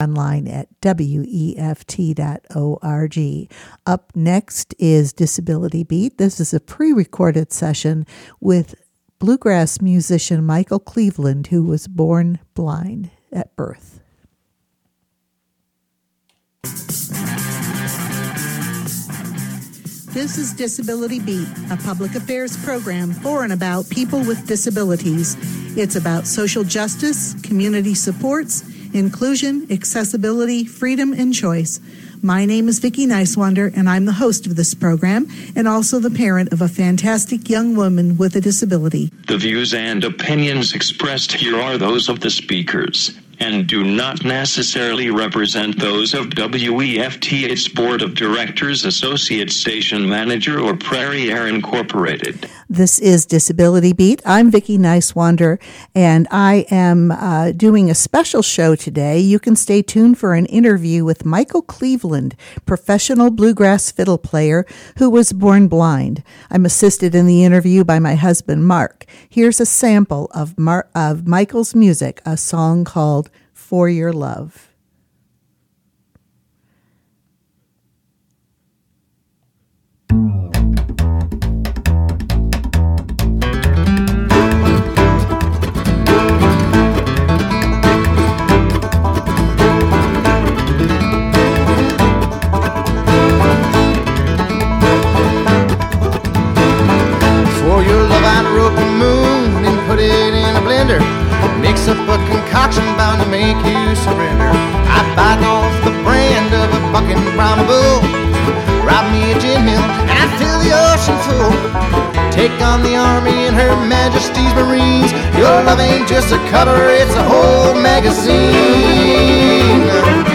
online at weft.org. Up next is Disability Beat. This is a pre-recorded session with bluegrass musician Michael Cleveland, who was born blind at birth. This is Disability Beat, a public affairs program for and about people with disabilities. It's about social justice, community supports, inclusion, accessibility, freedom, and choice. My name is Vicki Nicewander, and I'm the host of this program and also the parent of a fantastic young woman with a disability. The views and opinions expressed here are those of the speakers and do not necessarily represent those of WEFT, its Board of Directors, Associate Station Manager, or Prairie Air Incorporated. This is Disability Beat. I'm Vicki Nicewander, and I am doing a special show today. You can stay tuned for an interview with Michael Cleveland, professional bluegrass fiddle player who was born blind. I'm assisted in the interview by my husband, Mark. Here's a sample of Michael's music, a song called For Your Love. Mix up a concoction bound to make you surrender. I bite off the brand of a fucking brown bull. Rob me a gin mill and I fill the ocean full. Take on the army and her majesty's marines. Your love ain't just a cover, it's a whole magazine.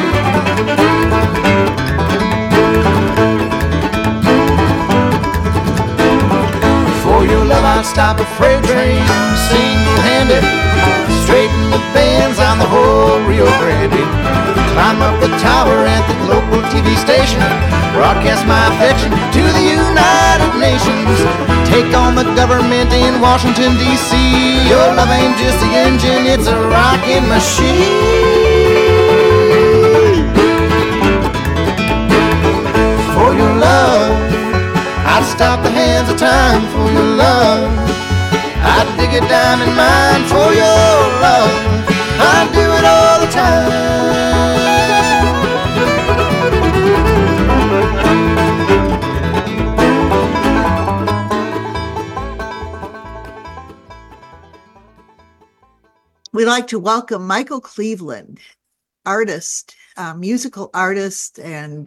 For your love I'd stop a freight train single-handed. Straighten the bands on the whole Rio Grande. Climb up the tower at the local TV station. Broadcast my affection to the United Nations. Take on the government in Washington, D.C. Your love ain't just the engine, it's a rocking machine. For your love, I'd stop the hands of time. For your love, I'd dig a diamond mine. For your love, I'd do it all the time. We'd like to welcome Michael Cleveland, artist, musical artist, and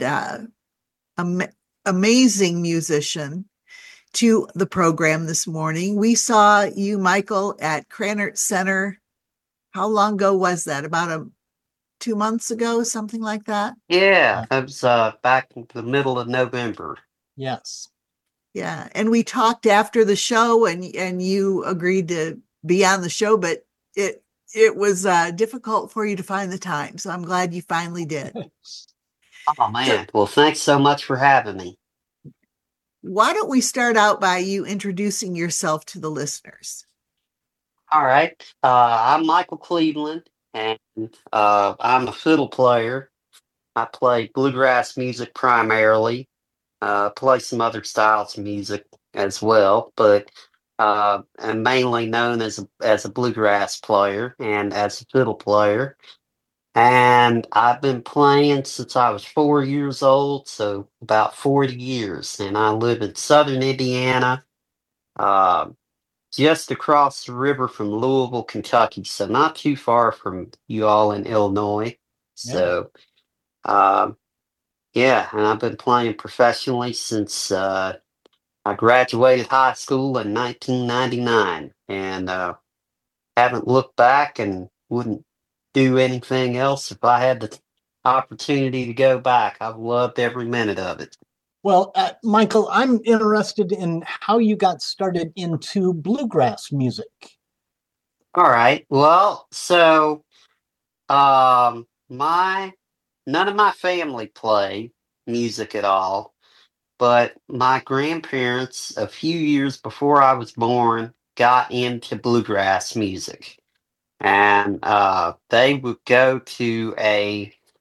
amazing musician, to the program this morning. We saw you, Michael, at Krannert Center. How long ago was that? About 2 months ago, something like that? Yeah, it was back in the middle of November. Yes. Yeah, and we talked after the show, and you agreed to be on the show, but it was difficult for you to find the time, so I'm glad you finally did. Oh, man. Well, thanks so much for having me. Why don't we start out by you introducing yourself to the listeners? All right. I'm Michael Cleveland, and I'm a fiddle player. I play bluegrass music primarily, play some other styles of music as well, but I'm mainly known as a bluegrass player and as a fiddle player. And I've been playing since I was 4 years old, so about 40 years. And I live in southern Indiana, just across the river from Louisville, Kentucky, so not too far from you all in Illinois. So, yeah, and I've been playing professionally since I graduated high school in 1999, and haven't looked back and wouldn't do anything else if I had the opportunity to go back. I've loved every minute of it. Well, Michael, I'm interested in how you got started into bluegrass music. All right. Well, so none of my family played music at all, but my grandparents, a few years before I was born, got into bluegrass music. And they would go to a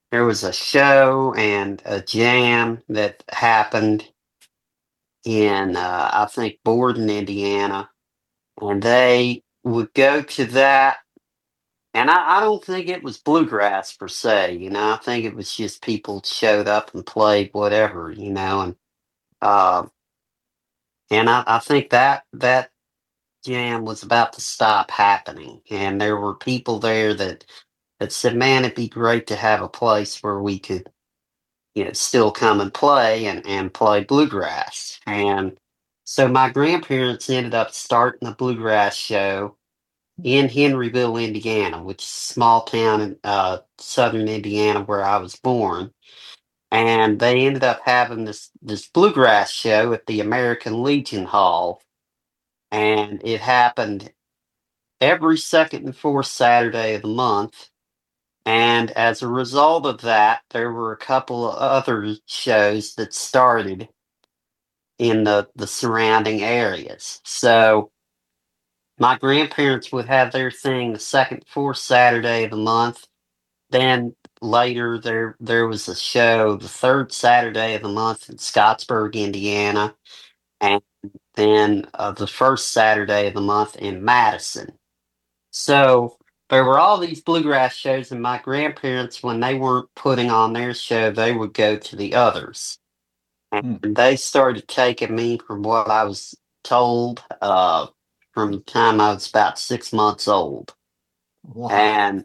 there was a show and a jam that happened in, I think, Borden, Indiana, and they would go to that. And I don't think it was bluegrass per se, I think it was just people showed up and played whatever, uh, and I think that jam was about to stop happening, and there were people there that said, "Man, it'd be great to have a place where we could, still come and play and play bluegrass." And so my grandparents ended up starting a bluegrass show in Henryville, Indiana, which is a small town in southern Indiana where I was born. And they ended up having this bluegrass show at the American Legion Hall, and it happened every second and fourth Saturday of the month. And as a result of that, there were a couple of other shows that started in the surrounding areas. So my grandparents would have their thing the second, fourth Saturday of the month. Then later there was a show the third Saturday of the month in Scottsburg, Indiana, and then the first Saturday of the month in Madison. So there were all these bluegrass shows, and my grandparents, when they weren't putting on their show, they would go to the others. And they started taking me from what I was told from the time I was about 6 months old. Wow. And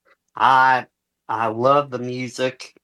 I love the music,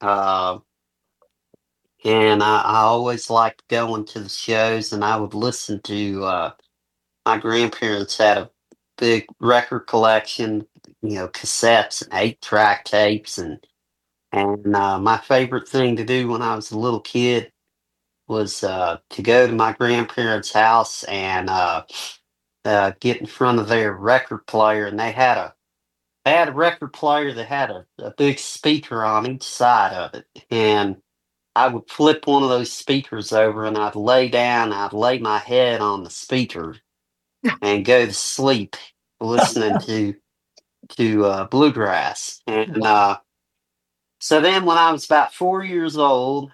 and I always liked going to the shows, and I would listen to. My grandparents had a big record collection, cassettes and 8-track tapes, and my favorite thing to do when I was a little kid was to go to my grandparents' house and get in front of their record player, and they had a record player that had a big speaker on each side of it. And I would flip one of those speakers over and I'd lay my head on the speaker and go to sleep listening to bluegrass. And so then when I was about 4 years old,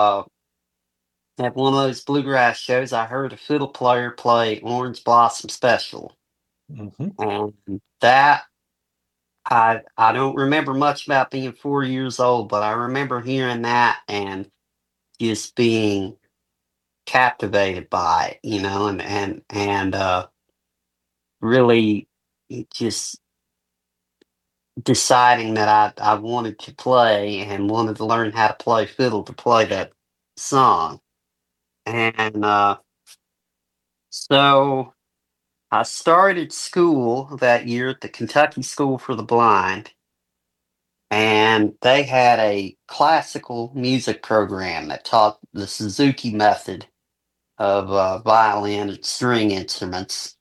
at one of those bluegrass shows, I heard a fiddle player play Orange Blossom Special. And that I don't remember much about being 4 years old, but I remember hearing that and just being captivated by it, and really just deciding that I wanted to play and wanted to learn how to play fiddle to play that song. And so I started school that year at the Kentucky School for the Blind, and they had a classical music program that taught the Suzuki method of violin and string instruments.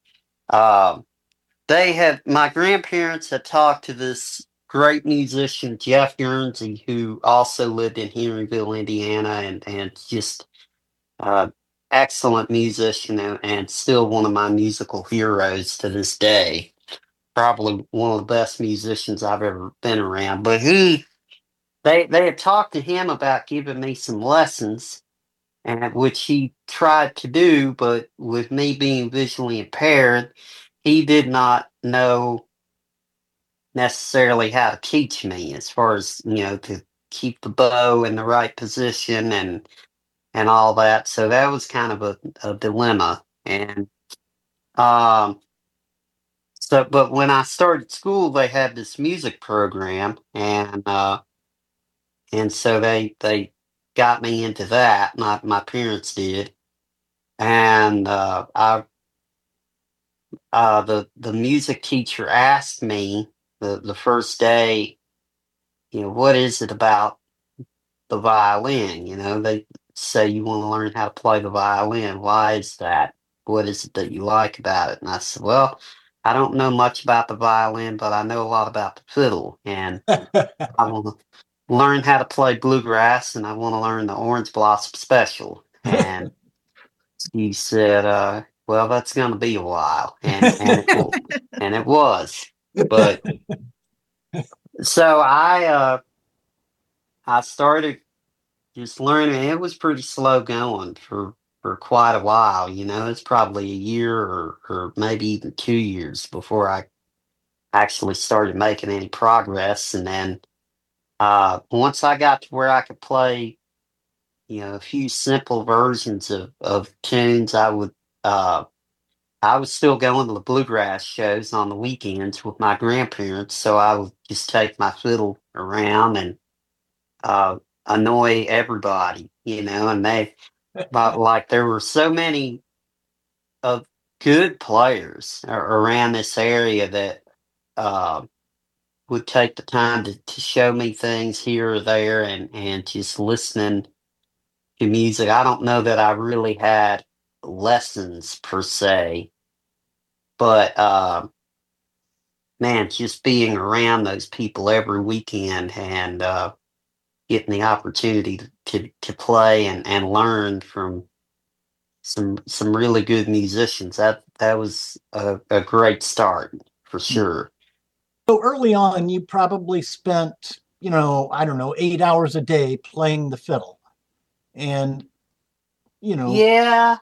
My grandparents had talked to this great musician, Jeff Guernsey, who also lived in Henryville, Indiana, and just excellent musician and still one of my musical heroes to this day. Probably one of the best musicians I've ever been around. But they had talked to him about giving me some lessons, and which he tried to do, but with me being visually impaired, he did not know necessarily how to teach me as far as, to keep the bow in the right position and all that. So that was kind of a dilemma. And but when I started school, they had this music program, and so they got me into that. My parents did, and the music teacher asked me the first day, what is it about the violin? They say you want to learn how to play the violin. Why is that? What is it that you like about it? And I said, well, I don't know much about the violin, but I know a lot about the fiddle, and I want to learn how to play bluegrass, and I want to learn the Orange Blossom Special. And he said, well, that's going to be a while, and it was. But so I started just learning. It was pretty slow going for quite a while. It's probably a year or maybe even 2 years before I actually started making any progress. And then once I got to where I could play, a few simple versions of tunes, uh, I was still going to the bluegrass shows on the weekends with my grandparents. So I would just take my fiddle around and uh, annoy everybody, and but like there were so many of good players around this area that uh, would take the time to show me things here or there, and just listening to music. I don't know that I really had lessons per se, but man, just being around those people every weekend and getting the opportunity to play and learn from some really good musicians. That was a great start for sure. So early on, you probably spent, I don't know, 8 hours a day playing the fiddle. And, you know, Yeah,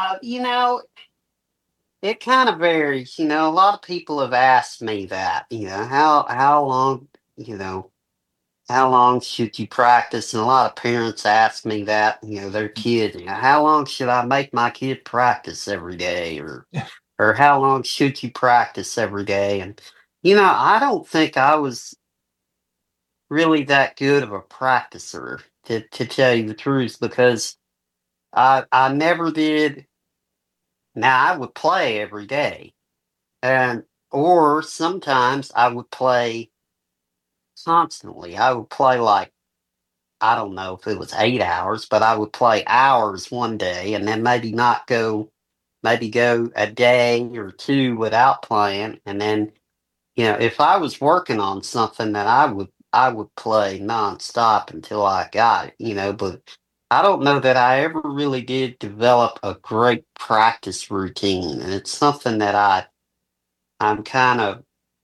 it kind of varies. A lot of people have asked me that. How long, how long should you practice? And a lot of parents ask me that. Their kid. How long should I make my kid practice every day, or how long should you practice every day? And I don't think I was really that good of a practicer to tell you the truth, because I never did. Now I would play every day, and or sometimes I would play constantly. I would play like, I don't know if it was 8 hours, but I would play hours one day and then maybe go a day or two without playing, and then if I was working on something, then I would play nonstop until I got it. But I don't know that I ever really did develop a great practice routine, and it's something that I'm kind of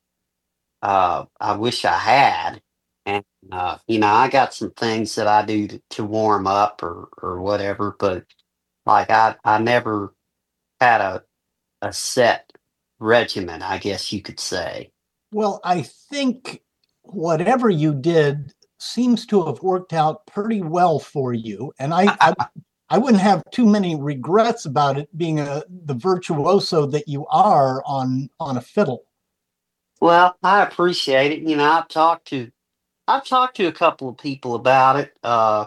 I wish I had. And I got some things that I do to warm up or whatever, but like I never had a set regimen, I guess you could say. well, I think whatever you did seems to have worked out pretty well for you. And I wouldn't have too many regrets about it being the virtuoso that you are on a fiddle. Well, I appreciate it. I've talked to a couple of people about it,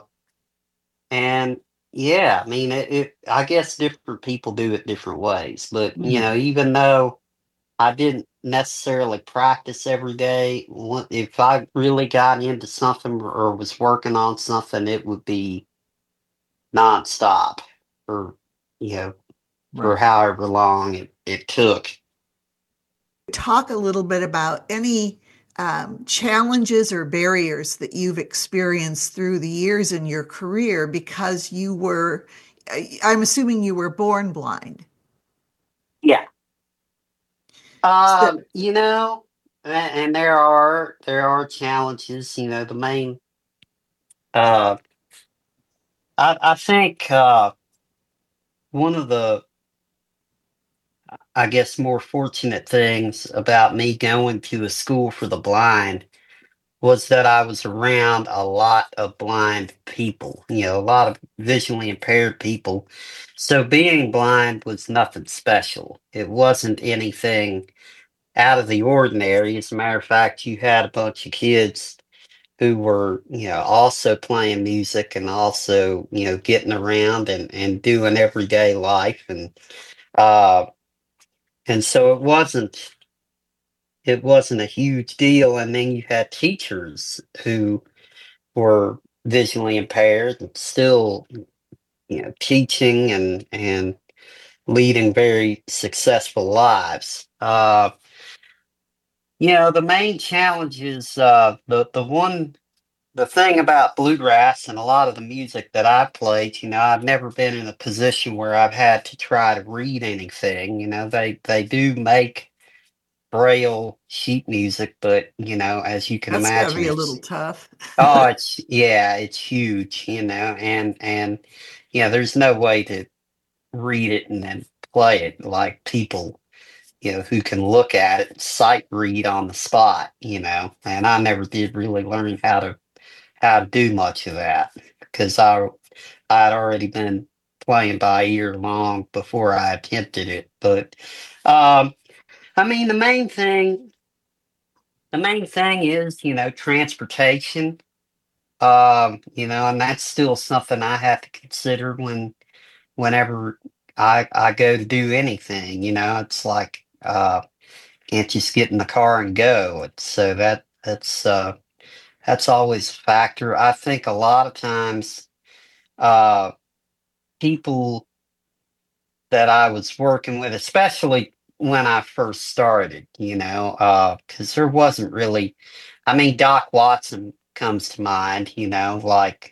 and yeah, I mean, I guess different people do it different ways. But Mhm. even though I didn't necessarily practice every day, if I really got into something or was working on something, it would be nonstop for you know for Right. however long it took. Talk a little bit about any challenges or barriers that you've experienced through the years in your career because I'm assuming you were born blind. Yeah. So, And there are challenges. The main, uh, I think, one of the, I guess, more fortunate things about me going to a school for the blind was that I was around a lot of blind people, a lot of visually impaired people. So being blind was nothing special. It wasn't anything out of the ordinary. As a matter of fact, you had a bunch of kids who were, also playing music and also, getting around and doing everyday life. Uh, and so it wasn't a huge deal. And then you had teachers who were visually impaired and still, teaching and leading very successful lives. The main challenge is the thing about bluegrass and a lot of the music that I've played. I've never been in a position where I've had to try to read anything. They do make Braille sheet music, but as you can That's got to imagine, be a little tough. oh, it's huge, and there's no way to read it and then play it like people, who can look at it, sight read on the spot, and I never did really learn how to do much of that because I'd already been playing by ear long before I attempted it. But I mean, the main thing is, transportation. And that's still something I have to consider whenever I go to do anything. It's like can't just get in the car and go. So that's always a factor. I think a lot of times uh, people that I was working with, especially when I first started, because there wasn't really, I mean, Doc Watson comes to mind, like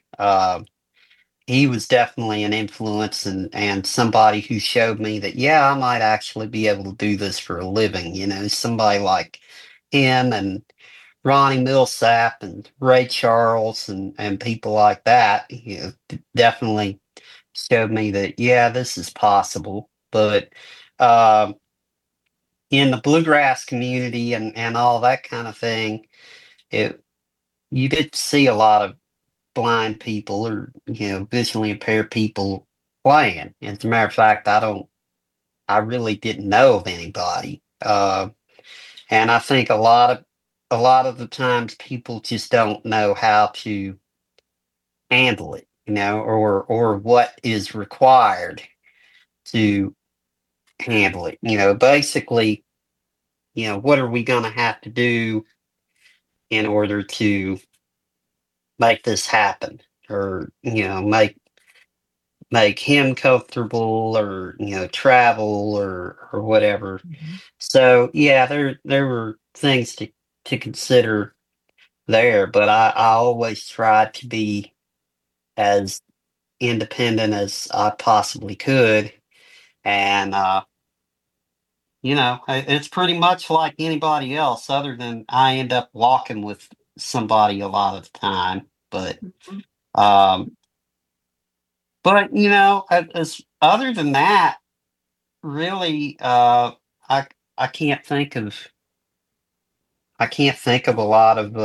he was definitely an influence and somebody who showed me that, yeah, I might actually be able to do this for a living, somebody like him and Ronnie Millsap and Ray Charles and people like that, definitely showed me that, yeah, this is possible. But um, in the bluegrass community and all that kind of thing, it you did see a lot of blind people or visually impaired people playing. As a matter of fact, I really didn't know of anybody, and I think a lot of the times people just don't know how to handle it, or what is required to handle it. Basically, what are we going to have to do in order to make this happen, or make him comfortable, or travel, or whatever. So yeah, there were things to consider there, but I always tried to be as independent as I possibly could, and it's pretty much like anybody else, other than I end up walking with somebody a lot of the time. But, um, as other than that, really, I I can't think of I can't think of a lot of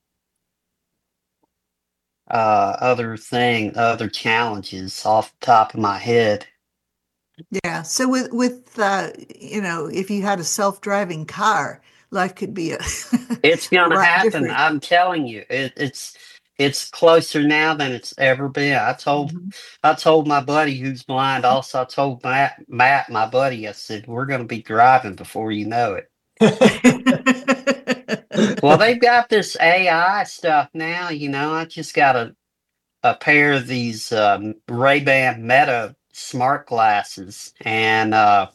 other challenges off the top of my head. Yeah. So with if you had a self-driving car, life could be a It's a gonna lot happen. different. I'm telling you, it's closer now than it's ever been. Mhm. I told my buddy who's blind. Also, I told Matt, my buddy. I said we're gonna be driving before you know it. Well, they've got this AI stuff now. I just got a pair of these Ray-Ban Meta smart glasses, and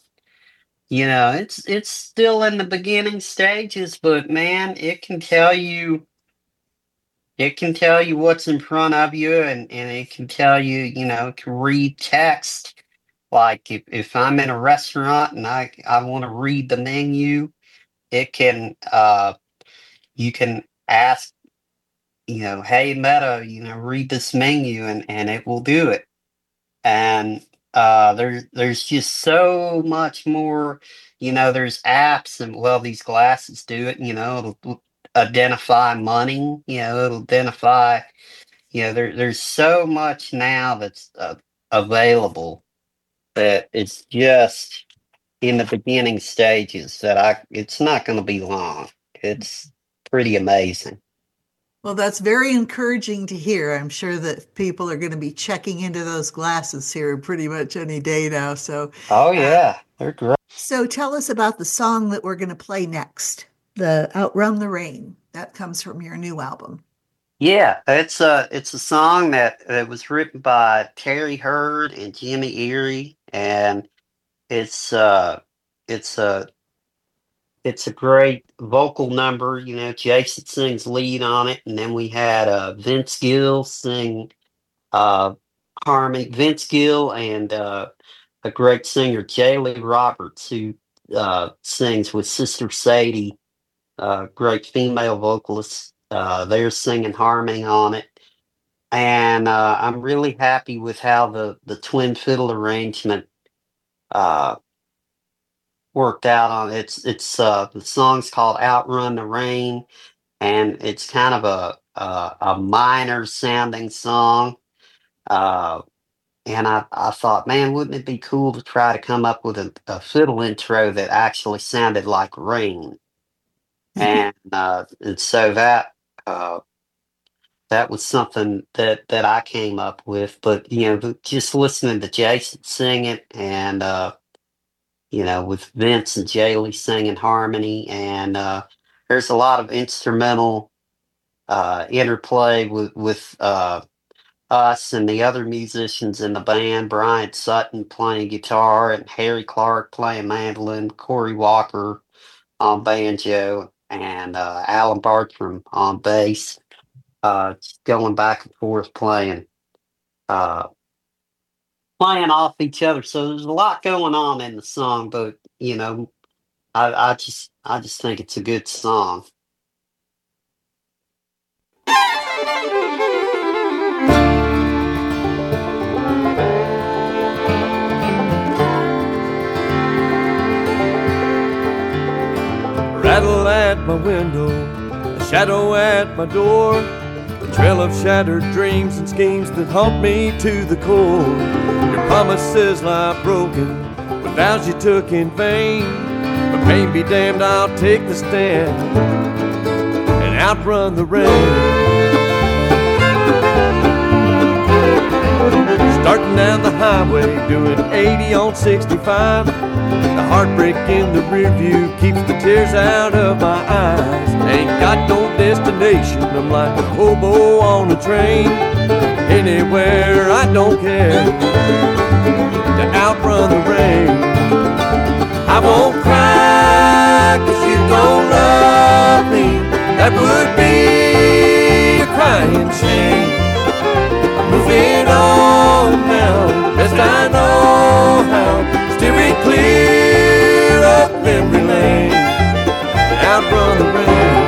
it's still in the beginning stages, but man, it can tell you what's in front of you, and it can tell you, it can read text. Like if I'm in a restaurant and I want to read the menu, it can you can ask, hey Meta, read this menu, and it will do it. And there's just so much more. There's apps, and well, these glasses do it. It'll identify money. It'll identify. There's so much now that's available that it's just in the beginning stages that it's not going to be long. It's pretty amazing. Well, that's very encouraging to hear. I'm sure that people are going to be checking into those glasses here pretty much any day now. So, Oh uh, yeah, they're great. so tell us about the song that we're going to play next, the Outrun the Rain. That comes from your new album. Yeah, it's a song that was written by Terry Hurd and Jimmy Erie, and it's it's a it's a great vocal number. Jason sings lead on it, and then we had Vince Gill sing uh, harmony. Vince Gill and a great singer, Jaylee Roberts, who sings with Sister Sadie, great female vocalist. They're singing harmony on it. And I'm really happy with how the twin fiddle arrangement worked out on it. It's the song's called "Outrun the Rain," and it's kind of a minor sounding song. And I thought, man, wouldn't it be cool to try to come up with a fiddle intro that actually sounded like rain? And so that was something that I came up with. But just listening to Jason sing it, and with Vince and Jaylee singing harmony, and there's a lot of instrumental interplay with us and the other musicians in the band. Brian Sutton playing guitar, and Harry Clark playing mandolin, Corey Walker on banjo, and Alan Bartram on bass. Just going back and forth playing off each other. So there's a lot going on in the song, but I just think it's a good song. Rattle at my window, a shadow at my door, a trail of shattered dreams and schemes that haunt me to the core. Your promises lie broken, with vows you took in vain. But pain be damned, I'll take the stand and outrun the rain. Starting down the highway, doing 80 on 65. The heartbreak in the rear view keeps the tears out of my eyes. Ain't got no destination, I'm like a hobo on a train. Anywhere, I don't care, to outrun the rain. I won't cry 'cause you don't love me. That would be a crying shame. I'm moving on now, best I know how. Steering clear up memory lane, outrun the rain.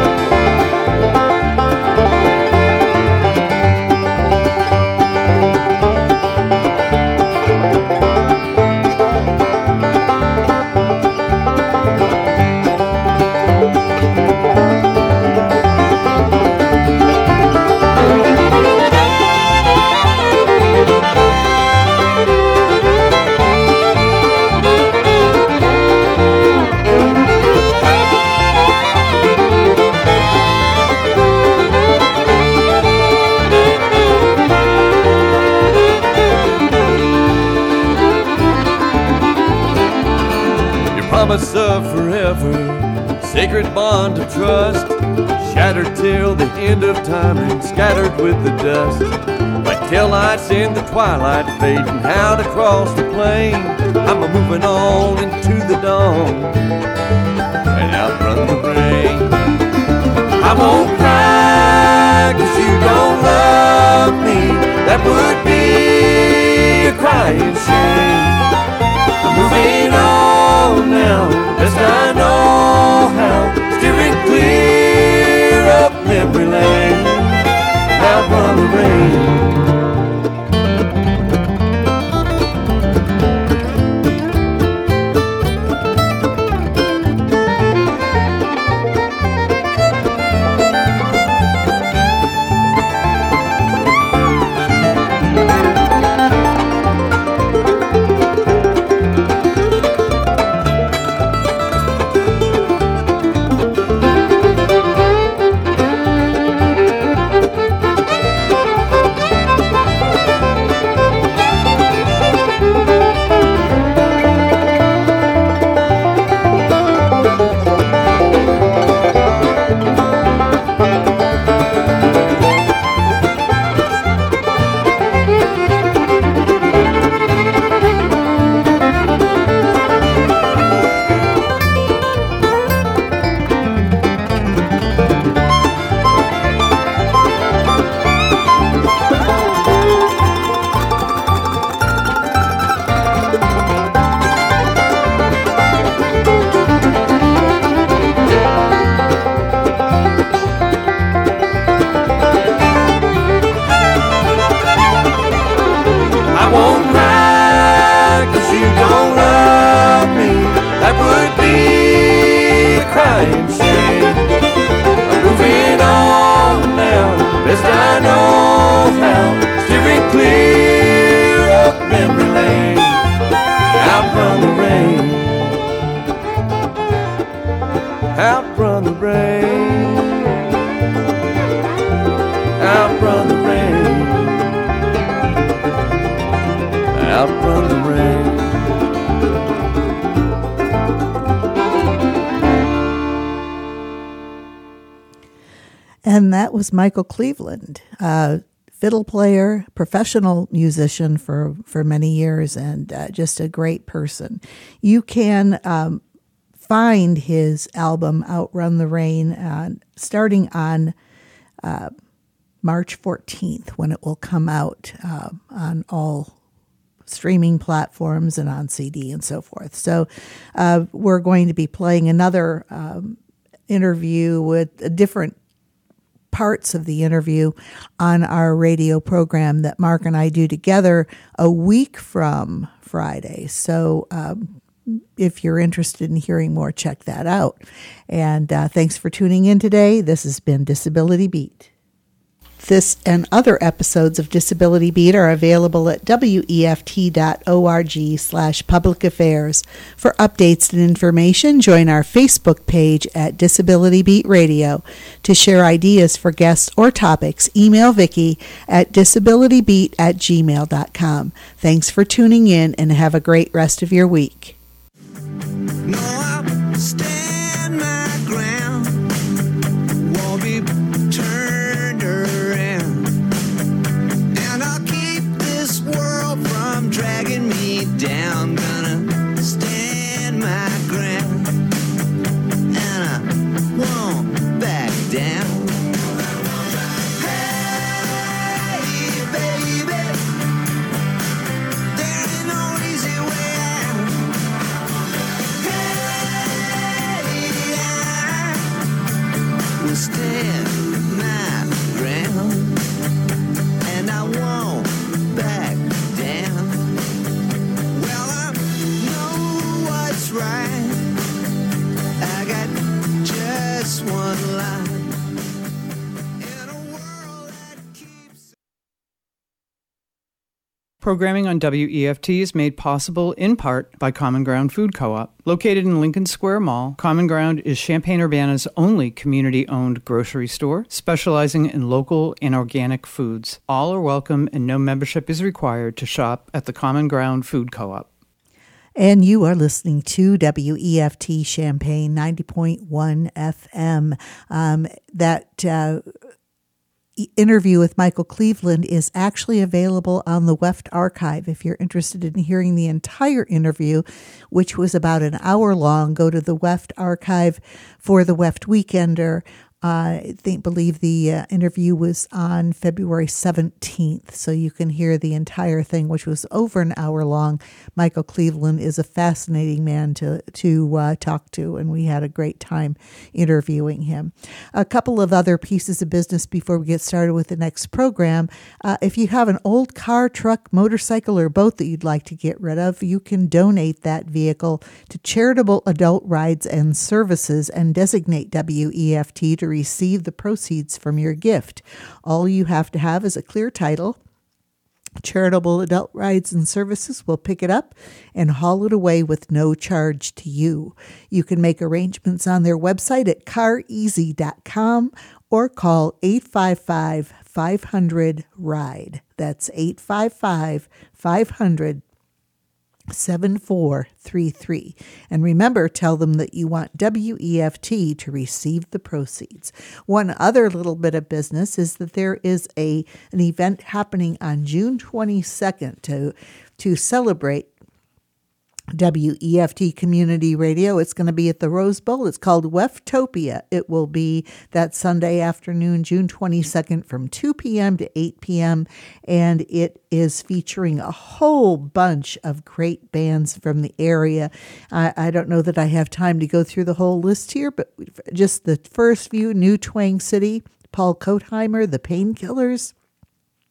Promise of forever, sacred bond of trust, shattered till the end of time and scattered with the dust. Like taillights in the twilight, fading out across the plain. I'm a moving on into the dawn and outrun the rain. I won't cry 'cause you don't love me. That would be a crying shame. I'm moving on now, best I know how. Steering clear up memory lane, outrun the rain. I won't cry 'cause you don't love me. That would be a crying shame. I'm moving on now, best I know how, steering clear up memory lane. Outrun the rain, outrun the rain, outrun the rain, outrun the rain. And that was Michael Cleveland, fiddle player, professional musician for many years, and just a great person. You can find his album Outrun the Rain starting on March 14th, when it will come out on all streaming platforms and on CD and so forth. So we're going to be playing another interview with different parts of the interview on our radio program that Mark and I do together a week from Friday. So if you're interested in hearing more, check that out. And thanks for tuning in today. This has been Disability Beat. This and other episodes of Disability Beat are available at weft.org/public affairs. For updates and information, join our Facebook page at Disability Beat Radio. To share ideas for guests or topics, email Vicki at disabilitybeat@gmail.com. Thanks for tuning in and have a great rest of your week. No, I'll stand my ground, won't be turned around, and I'll keep this world from dragging me down. Gonna stand my ground, and I won't back down. Hey, baby, there ain't no easy way out. Will stand my ground, and I won't back down. Well, I know what's right. I got just one line in a world that keeps. Programming on WEFT is made possible in part by Common Ground Food Co-op. Located in Lincoln Square Mall, Common Ground is Champaign-Urbana's only community-owned grocery store, specializing in local and organic foods. All are welcome and no membership is required to shop at the Common Ground Food Co-op. And you are listening to WEFT Champaign 90.1 FM. Interview with Michael Cleveland is actually available on the WEFT archive. If you're interested in hearing the entire interview, which was about an hour long, go to the WEFT archive for the WEFT Weekender. I believe the interview was on February 17th, so you can hear the entire thing, which was over an hour long. Michael Cleveland is a fascinating man to talk to, and we had a great time interviewing him. A couple of other pieces of business before we get started with the next program. If you have an old car, truck, motorcycle, or boat that you'd like to get rid of, you can donate that vehicle to Charitable Adult Rides and Services and designate WEFT to receive the proceeds from your gift. All you have to have is a clear title. Charitable Adult Rides and Services will pick it up and haul it away with no charge to you. You can make arrangements on their website at careasy.com or call 855-500-RIDE. That's 855-500-7433. And remember, tell them that you want WEFT to receive the proceeds. One other little bit of business is that there is an event happening on June 22nd to celebrate WEFT Community Radio. It's going to be at the Rose Bowl. It's called Weftopia. It will be that Sunday afternoon, June 22nd from 2 p.m. to 8 p.m. And it is featuring a whole bunch of great bands from the area. I don't know that I have time to go through the whole list here, but just the first few: New Twang City, Paul Kotheimer, the Painkillers,